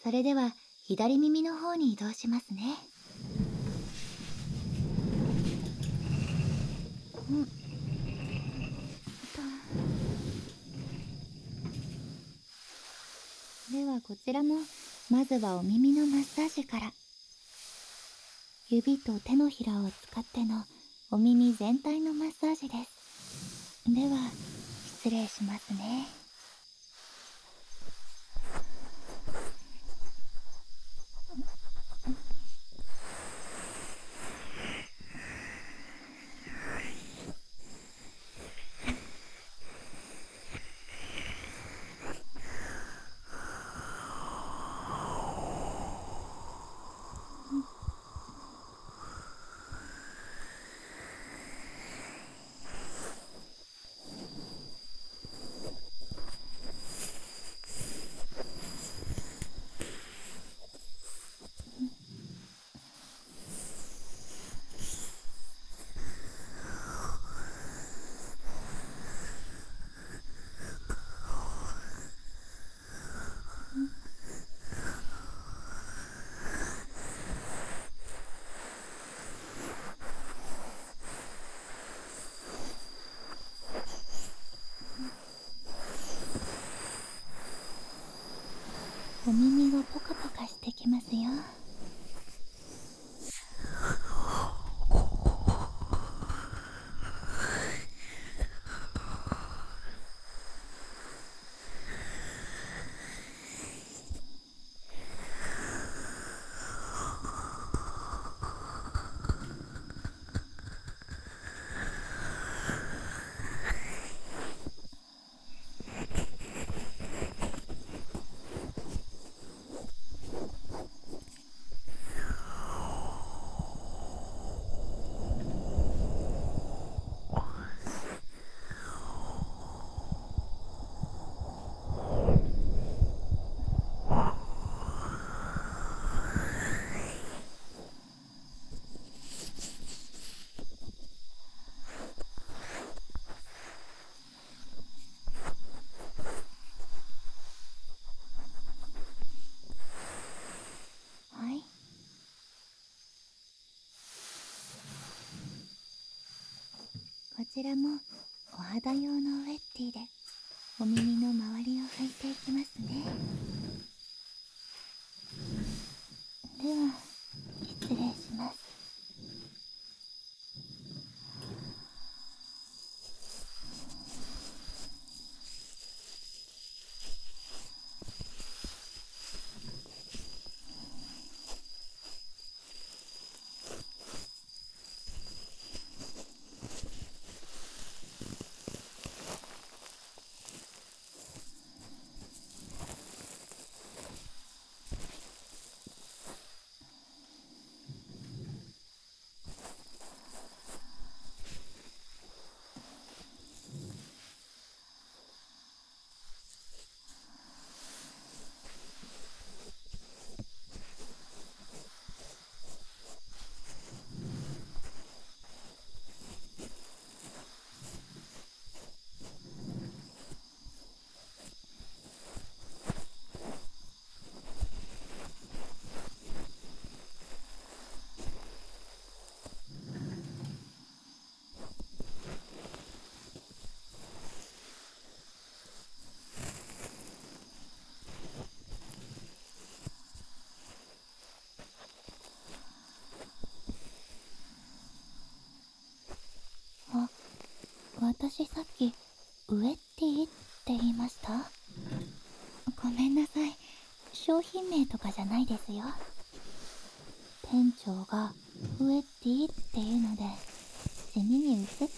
それでは左耳の方に移動しますね。うんとではこちらもまずはお耳のマッサージから。指と手のひらを使ってのお耳全体のマッサージです。では失礼しますね。お耳がポカポカしてきますよ。はい、こちらもお肌用のウェッティでお耳の周りを拭いていきますね。では失礼します。あ、私さっきウェッティって言いました？ごめんなさい、商品名とかじゃないですよ。店長がウェッティっていうので地味に映っちゃって。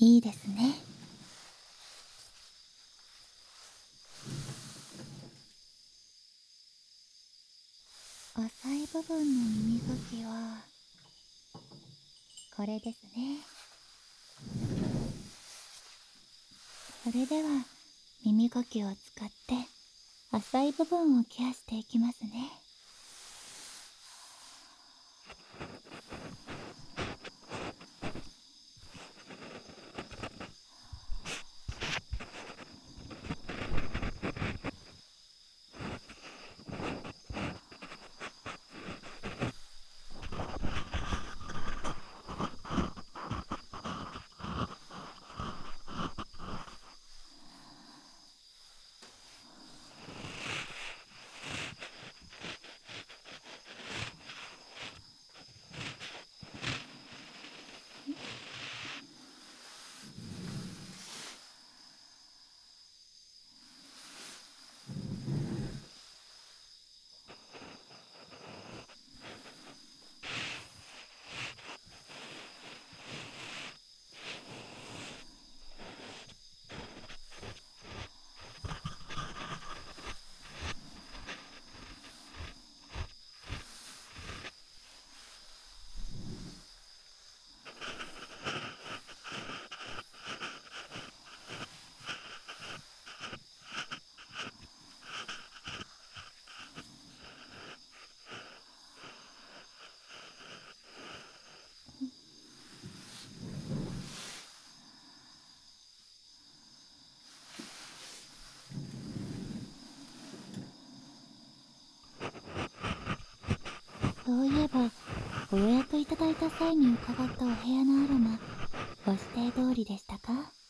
いいですね。浅い部分の耳かきはこれですね。それでは耳かきを使って浅い部分をケアしていきますね。そういえばご予約いただいた際に伺ったお部屋のアロマ、ご指定通りでしたか？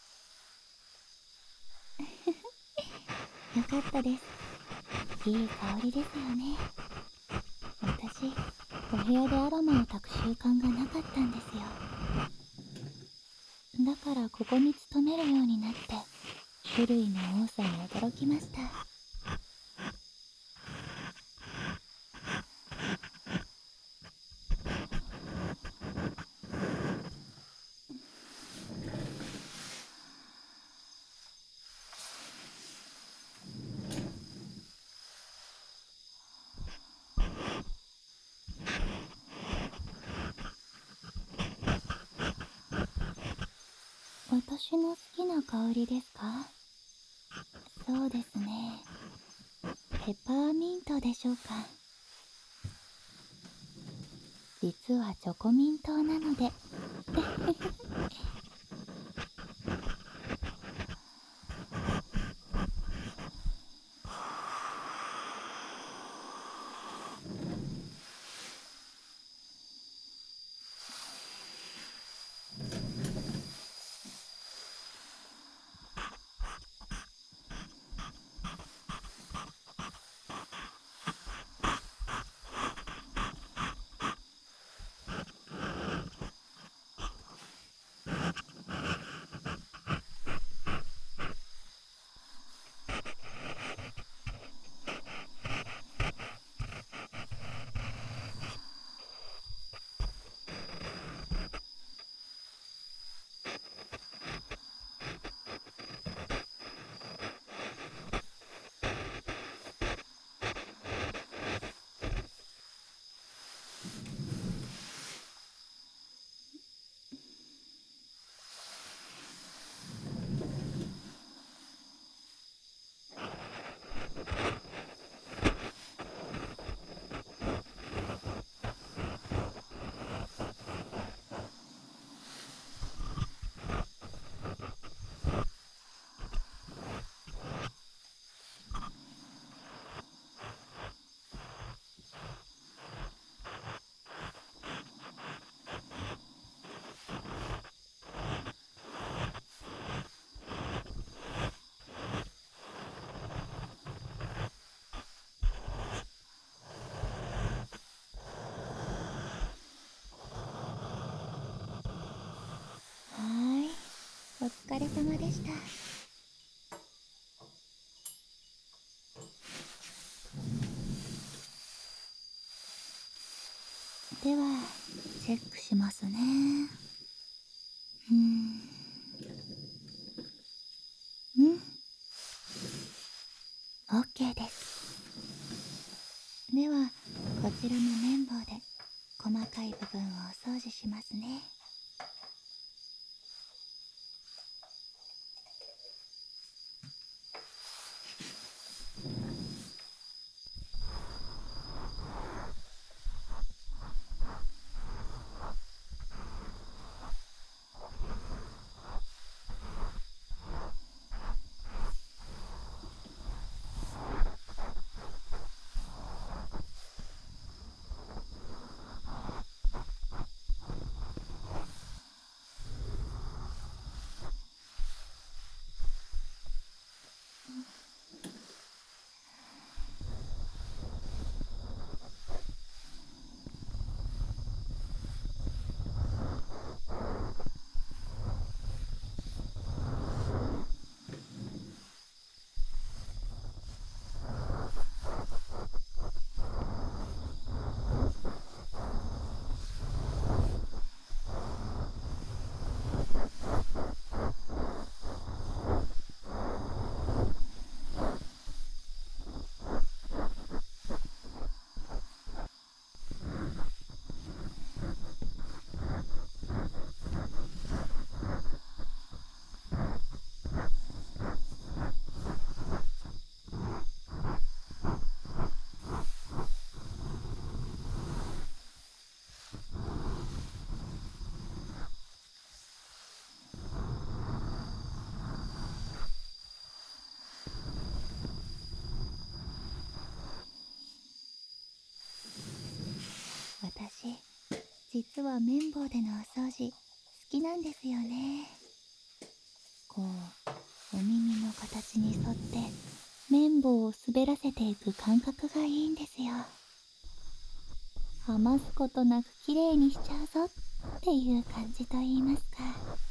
よかったです。いい香りですよね。私、お部屋でアロマを焚く習慣がなかったんですよ。だからここに勤めるようになって種類の多さに驚きました。私の好きな香りですか？そうですね。ペパーミントでしょうか。実はチョコミントなので。お疲れ様でした。ではチェックしますね。 OK です。ではこちらの綿棒で細かい部分をお掃除しますね。私実は綿棒でのお掃除好きなんですよね。こうお耳の形に沿って綿棒を滑らせていく感覚がいいんですよ。余すことなく綺麗にしちゃうぞっていう感じと言いますか。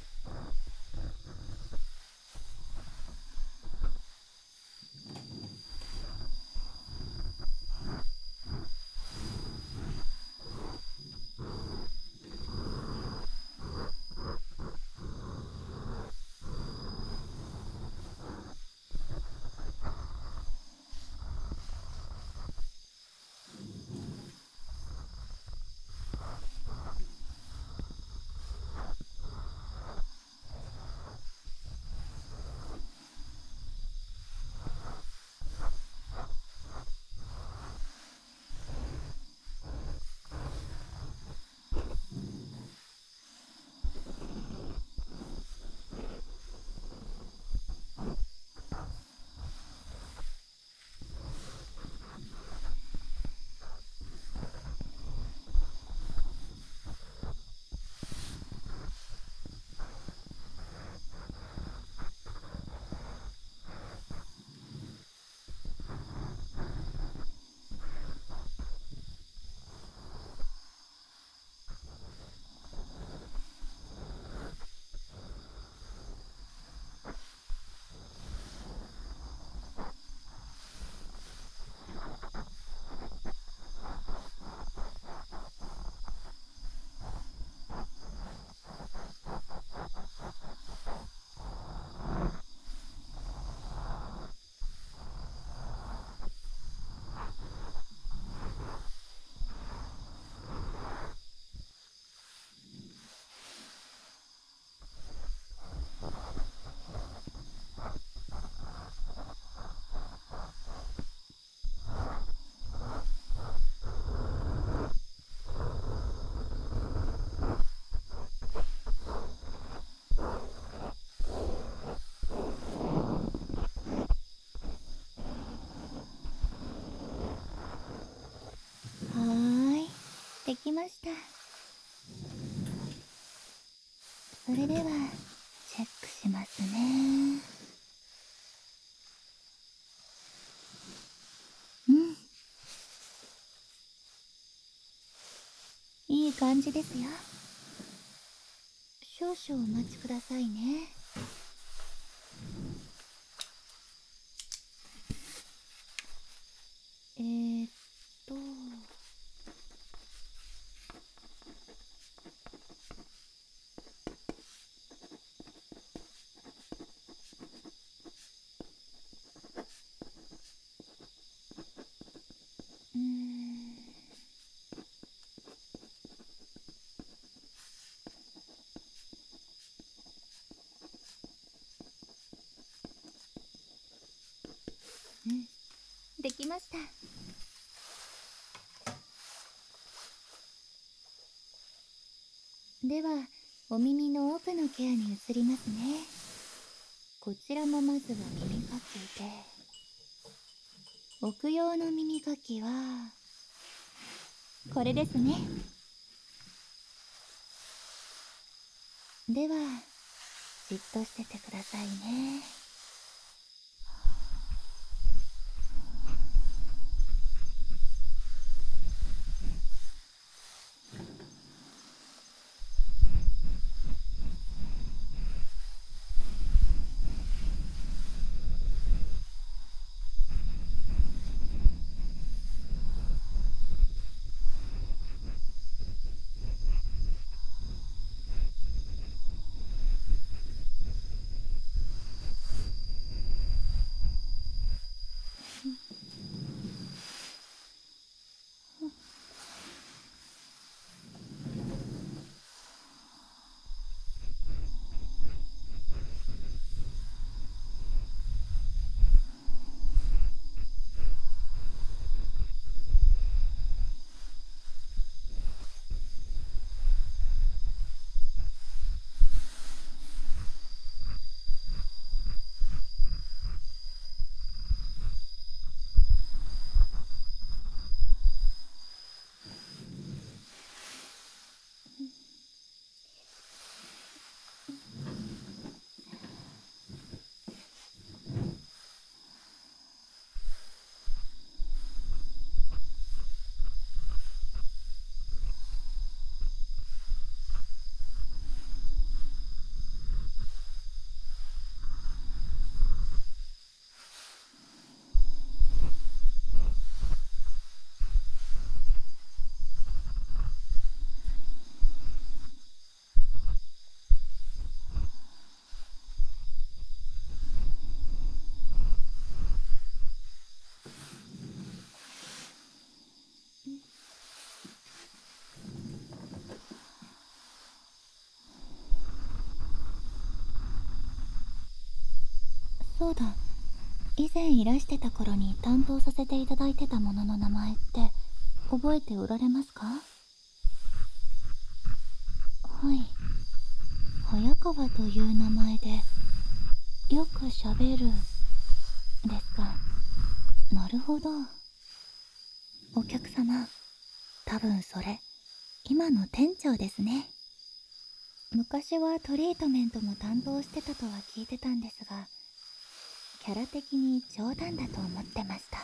できました。それではチェックしますね。いい感じですよ。少々お待ちくださいね。えーっとうん、できました。では、お耳の奥のケアに移りますね。こちらもまずは耳かきで、奥用の耳かきはこれですね。では、じっとしててくださいね。そうだ、以前いらしてた頃に担当させていただいてたものの名前って覚えておられますか？はい、早川という名前でよくしゃべるですか。なるほど。お客様、多分それ今の店長ですね。昔はトリートメントも担当してたとは聞いてたんですが、キャラ的に冗談だと思ってました。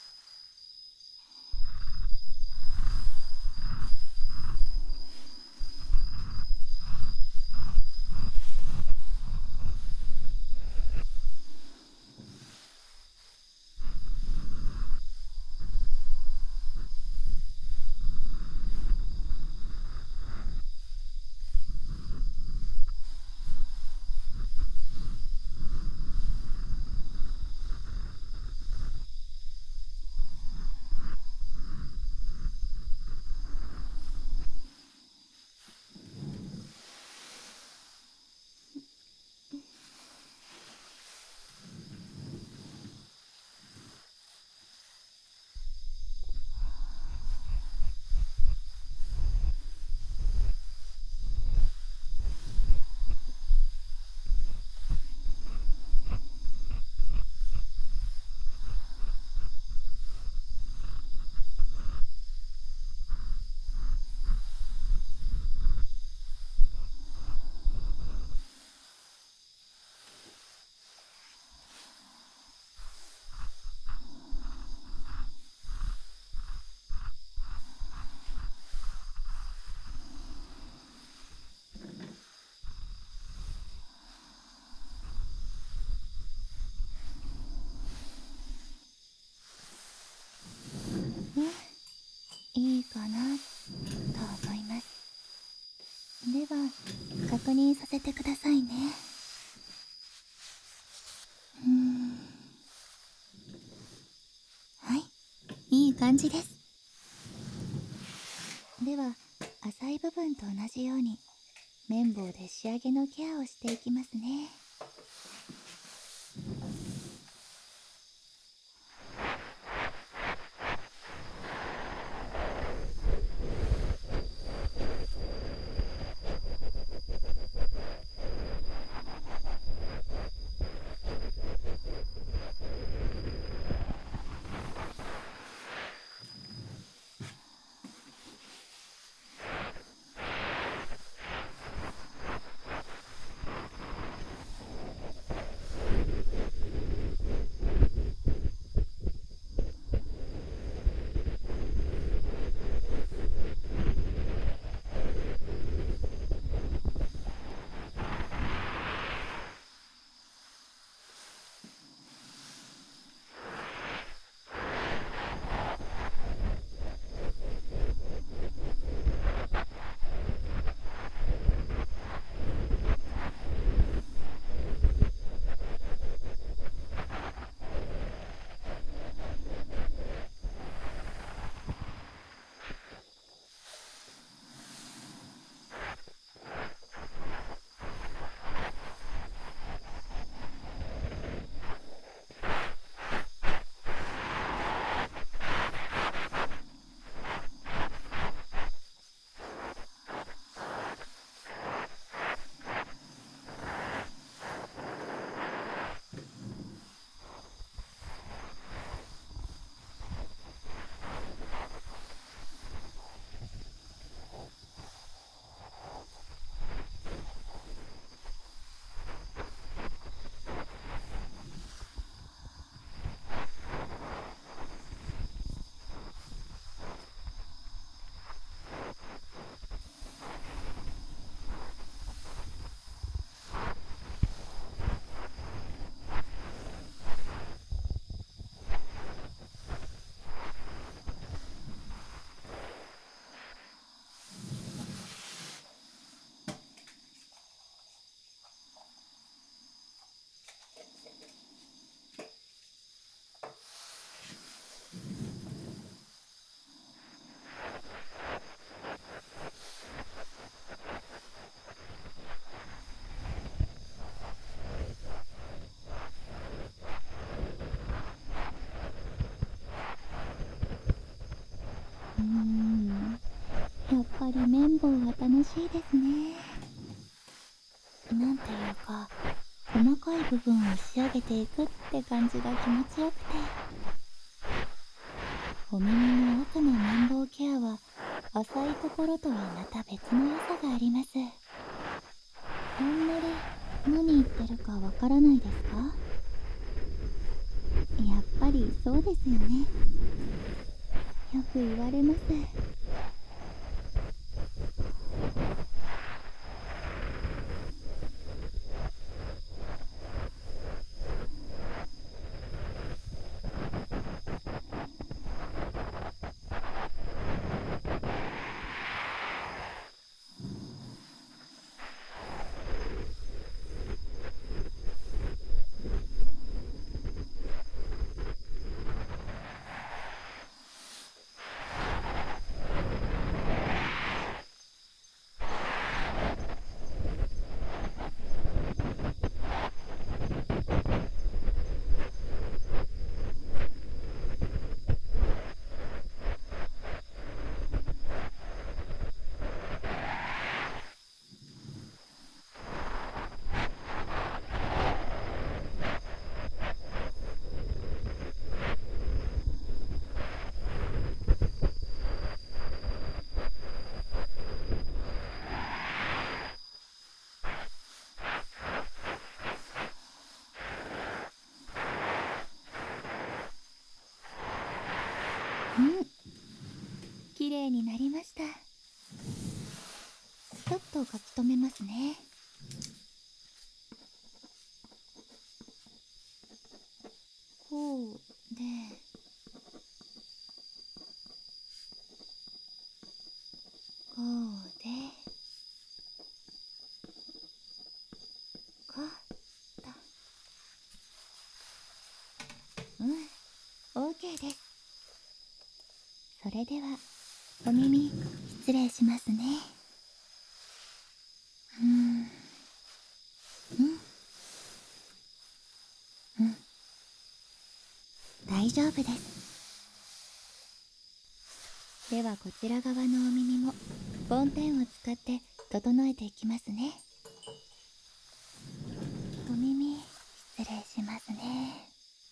いいかなと思います。では、確認させてくださいね。はい、いい感じです。では、浅い部分と同じように綿棒で仕上げのケアをしていきますね。 綿棒は楽しいですね。なんていうか、細かい部分を仕上げていくって感じが気持ちよくて、お耳の奥の綿棒ケアは浅いところとはまた別の良さがあります。あんまり何言ってるかわからないですか？やっぱりそうですよね。よく言われます。うん、綺麗になりました。ちょっと書き留めますね。こうで、こうで、こうと。OK です。それではお耳失礼しますね。うん大丈夫です。ではこちら側のお耳も梵天を使って整えていきますね。お耳失礼しますね。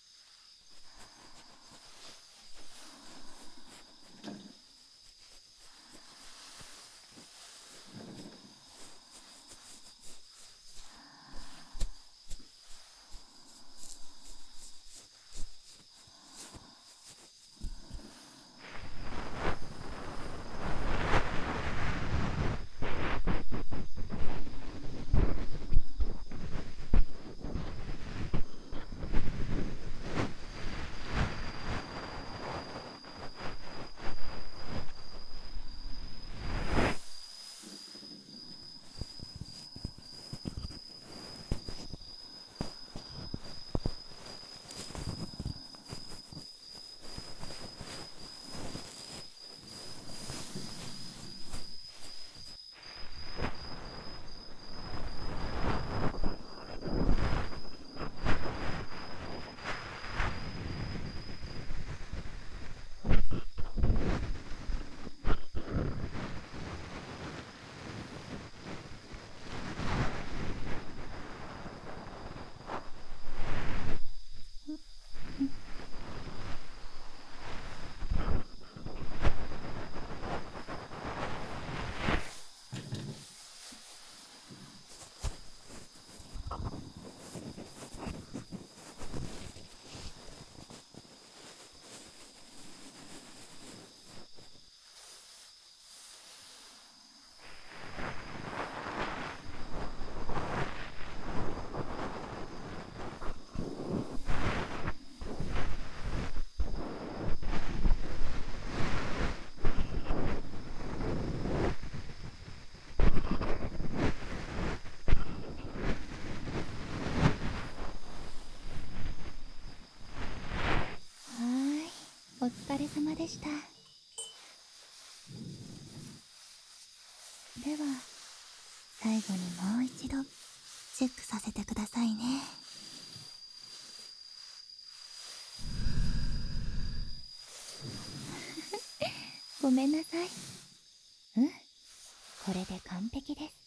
お疲れ様でした。では最後にもう一度チェックさせてくださいね。ごめんなさい。 これで完璧です。